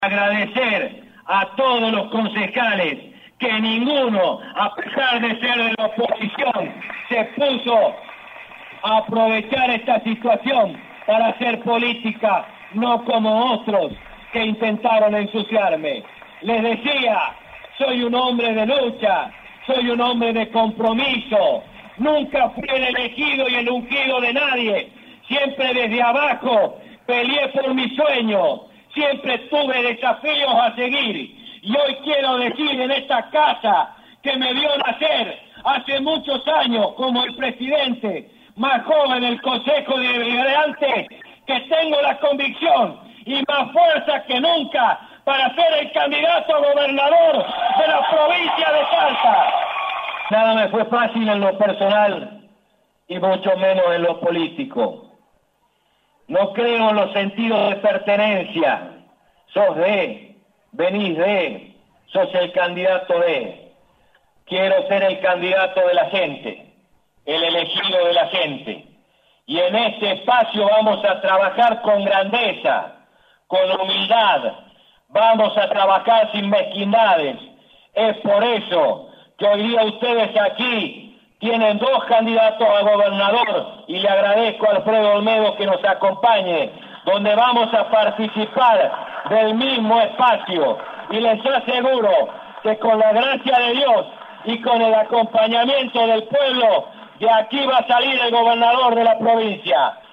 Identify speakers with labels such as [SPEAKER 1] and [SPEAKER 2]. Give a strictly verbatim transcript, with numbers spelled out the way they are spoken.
[SPEAKER 1] Agradecer a todos los concejales que ninguno, a pesar de ser de la oposición, se puso a aprovechar esta situación para hacer política, no como otros que intentaron ensuciarme. Les decía, soy un hombre de lucha, soy un hombre de compromiso, nunca fui el elegido y el ungido de nadie, siempre desde abajo peleé por mi sueño, siempre tuve desafíos a seguir, y hoy quiero decir en esta casa que me vio nacer hace muchos años como el presidente más joven del Consejo de Deliberantes, que tengo la convicción y más fuerza que nunca para ser el candidato a gobernador de la provincia de Salta. Nada me fue fácil en lo personal y mucho menos en lo político. No creo en los sentidos de pertenencia. Sos de, venís de, sos el candidato de. Quiero ser el candidato de la gente, el elegido de la gente. Y en este espacio vamos a trabajar con grandeza, con humildad, vamos a trabajar sin mezquindades. Es por eso que hoy día ustedes aquí tienen dos candidatos a gobernador y le agradezco a Alfredo Olmedo que nos acompañe, donde vamos a participar del mismo espacio. Y les aseguro que con la gracia de Dios y con el acompañamiento del pueblo, de aquí va a salir el gobernador de la provincia.